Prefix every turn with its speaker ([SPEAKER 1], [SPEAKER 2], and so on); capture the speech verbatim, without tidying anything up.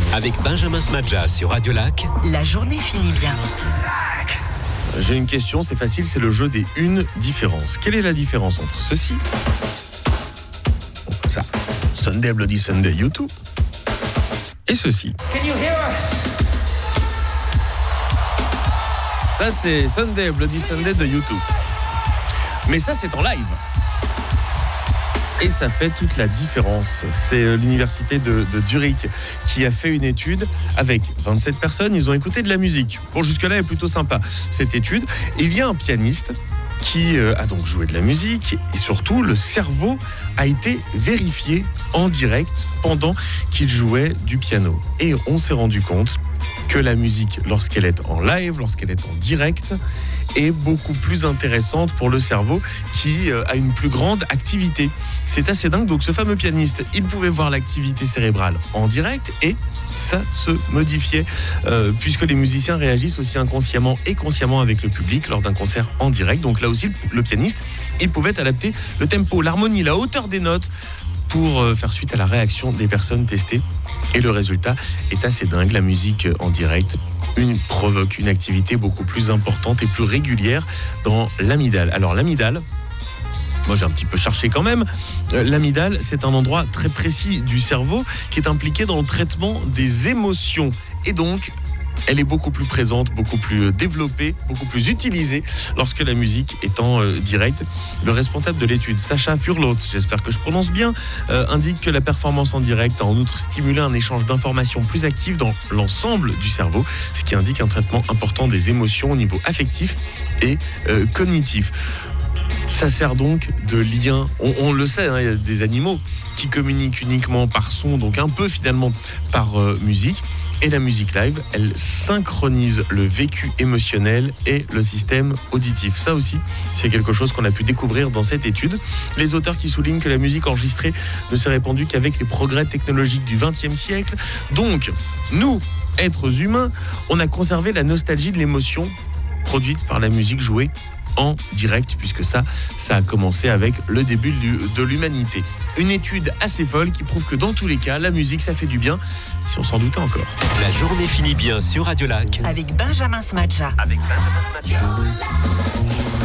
[SPEAKER 1] Avec Benjamin Smadja sur Radio Lac.
[SPEAKER 2] La journée finit bien.
[SPEAKER 3] J'ai une question, c'est facile, c'est le jeu des une différence. Quelle est la différence entre ceci, ça, Sunday Bloody Sunday YouTube, et ceci?
[SPEAKER 4] Can you hear us?
[SPEAKER 3] Ça, c'est Sunday Bloody Sunday de YouTube. Mais ça, c'est en live. Et ça fait toute la différence. C'est l'université de, de Zurich qui a fait une étude avec vingt-sept personnes. Ils ont écouté de la musique. Bon, jusque-là, elle est plutôt sympa, cette étude. Et il y a un pianiste qui euh, a donc joué de la musique. Et surtout, le cerveau a été vérifié en direct pendant qu'il jouait du piano. Et on s'est rendu compte que la musique, lorsqu'elle est en live, lorsqu'elle est en direct, est beaucoup plus intéressante pour le cerveau qui euh, a une plus grande activité. C'est assez dingue. Donc ce fameux pianiste, il pouvait voir l'activité cérébrale en direct et ça se modifiait euh, puisque les musiciens réagissent aussi inconsciemment et consciemment avec le public lors d'un concert en direct. Donc là aussi, le, le pianiste, il pouvait adapter le tempo, l'harmonie, la hauteur des notes pour euh, faire suite à la réaction des personnes testées. Et le résultat est assez dingue. La musique en direct une, provoque une activité beaucoup plus importante et plus régulière dans l'amygdale. Alors l'amygdale, moi j'ai un petit peu cherché quand même, euh, l'amygdale c'est un endroit très précis du cerveau qui est impliqué dans le traitement des émotions. Et donc elle est beaucoup plus présente, beaucoup plus développée, beaucoup plus utilisée lorsque la musique est en euh, direct. Le responsable de l'étude, Sacha Furlot, j'espère que je prononce bien, euh, indique que la performance en direct a en outre stimulé un échange d'informations plus actif dans l'ensemble du cerveau, ce qui indique un traitement important des émotions au niveau affectif et euh, cognitif. Ça sert donc de lien. On, on le sait, hein, il y a des animaux qui communiquent uniquement par son, donc un peu finalement par euh, musique. Et la musique live, elle synchronise le vécu émotionnel et le système auditif. Ça aussi, c'est quelque chose qu'on a pu découvrir dans cette étude. Les auteurs qui soulignent que la musique enregistrée ne s'est répandue qu'avec les progrès technologiques du vingtième siècle. Donc, nous, êtres humains, on a conservé la nostalgie de l'émotion produite par la musique jouée en direct, puisque ça, ça a commencé avec le début de l'humanité. Une étude assez folle qui prouve que dans tous les cas, la musique, ça fait du bien, si on s'en doutait encore.
[SPEAKER 1] La journée finit bien sur Radio Lac.
[SPEAKER 2] Avec Benjamin Smadja.
[SPEAKER 1] Avec Benjamin Smadja.